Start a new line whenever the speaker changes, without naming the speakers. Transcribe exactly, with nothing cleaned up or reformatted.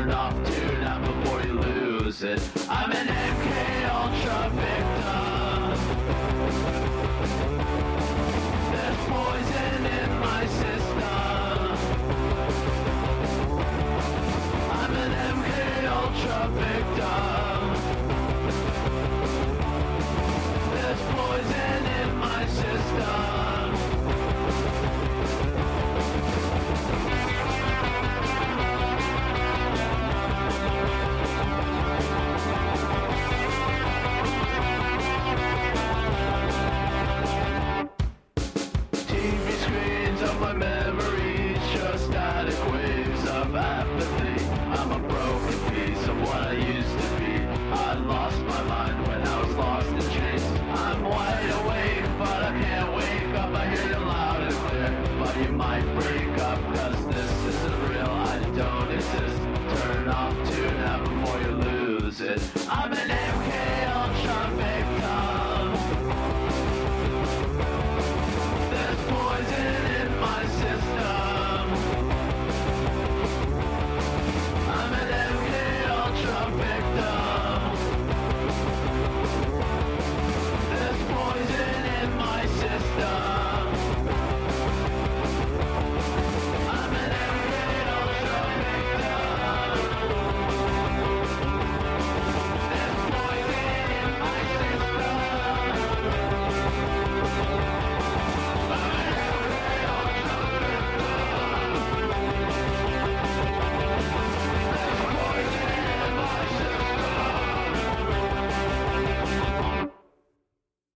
Turn off, tune out before you lose it. I'm an M K Ultra victim. There's poison in my system. I'm an M K Ultra victim. There's poison in my system. T V screens of my memories show static waves of apathy. I'm a broken piece of what I used to be. I lost my mind when I was lost in chains. I'm wide awake, but I can't wake up. I hear you loud and clear, but you might break up, cause this isn't real. I don't exist. Turn off, tune out before you lose it. I'm